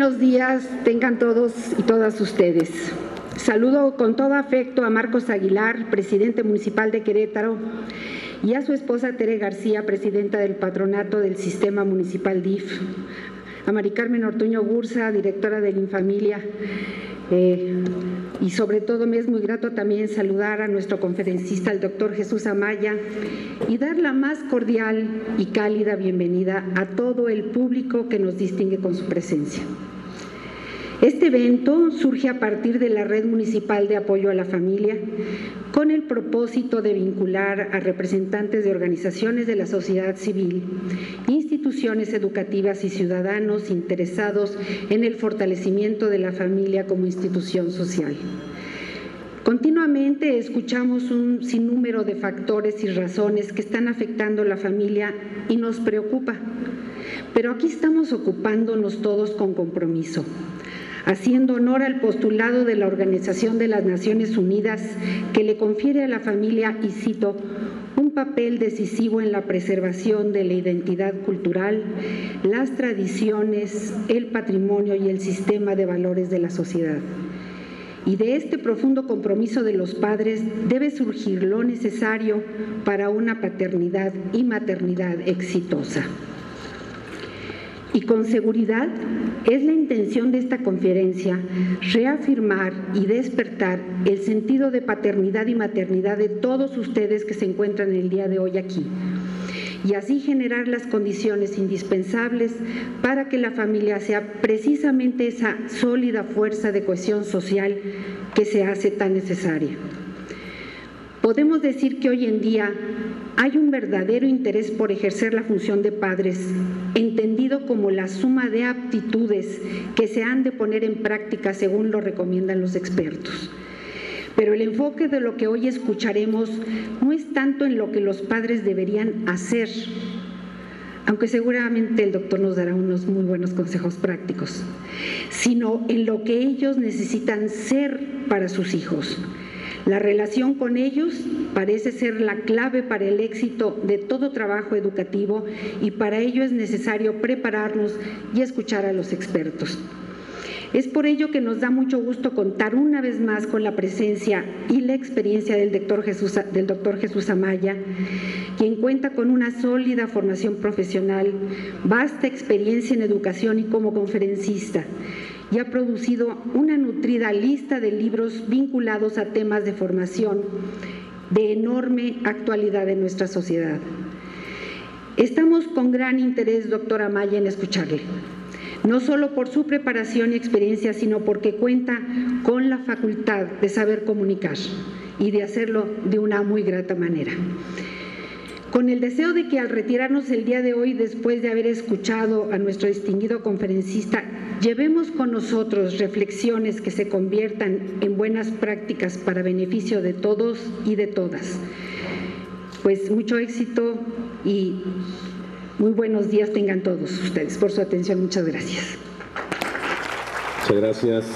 buenos días tengan todos y todas ustedes. Saludo con todo afecto a Marcos Aguilar, presidente municipal de Querétaro, y a su esposa Tere García, presidenta del patronato del Sistema Municipal DIF, a Mari Carmen Ortuño Gursa, directora de Infamilia, y sobre todo me es muy grato también saludar a nuestro conferencista, el doctor Jesús Amaya, y dar la más cordial y cálida bienvenida a todo el público que nos distingue con su presencia. Este evento surge a partir de la Red Municipal de Apoyo a la Familia, con el propósito de vincular a representantes de organizaciones de la sociedad civil, instituciones educativas y ciudadanos interesados en el fortalecimiento de la familia como institución social. Continuamente escuchamos un sinnúmero de factores y razones que están afectando a la familia y nos preocupa, pero aquí estamos ocupándonos todos con compromiso, haciendo honor al postulado de la Organización de las Naciones Unidas que le confiere a la familia, y cito, un papel decisivo en la preservación de la identidad cultural, las tradiciones, el patrimonio y el sistema de valores de la sociedad. Y de este profundo compromiso de los padres debe surgir lo necesario para una paternidad y maternidad exitosa. Y con seguridad es la intención de esta conferencia reafirmar y despertar el sentido de paternidad y maternidad de todos ustedes que se encuentran el día de hoy aquí, y así generar las condiciones indispensables para que la familia sea precisamente esa sólida fuerza de cohesión social que se hace tan necesaria. Podemos decir que hoy en día hay un verdadero interés por ejercer la función de padres, entendido como la suma de aptitudes que se han de poner en práctica según lo recomiendan los expertos. Pero el enfoque de lo que hoy escucharemos no es tanto en lo que los padres deberían hacer, aunque seguramente el doctor nos dará unos muy buenos consejos prácticos, sino en lo que ellos necesitan ser para sus hijos. La relación con ellos parece ser la clave para el éxito de todo trabajo educativo, y para ello es necesario prepararnos y escuchar a los expertos. Es por ello que nos da mucho gusto contar una vez más con la presencia y la experiencia del doctor Jesús Amaya, quien cuenta con una sólida formación profesional, vasta experiencia en educación y como conferencista, y ha producido una nutrida lista de libros vinculados a temas de formación de enorme actualidad en nuestra sociedad. Estamos con gran interés, doctor Amaya, en escucharle, no solo por su preparación y experiencia, sino porque cuenta con la facultad de saber comunicar y de hacerlo de una muy grata manera. Con el deseo de que al retirarnos el día de hoy, después de haber escuchado a nuestro distinguido conferencista, llevemos con nosotros reflexiones que se conviertan en buenas prácticas para beneficio de todos y de todas. Pues mucho éxito y muy buenos días tengan todos ustedes. Por su atención, muchas gracias. Muchas gracias.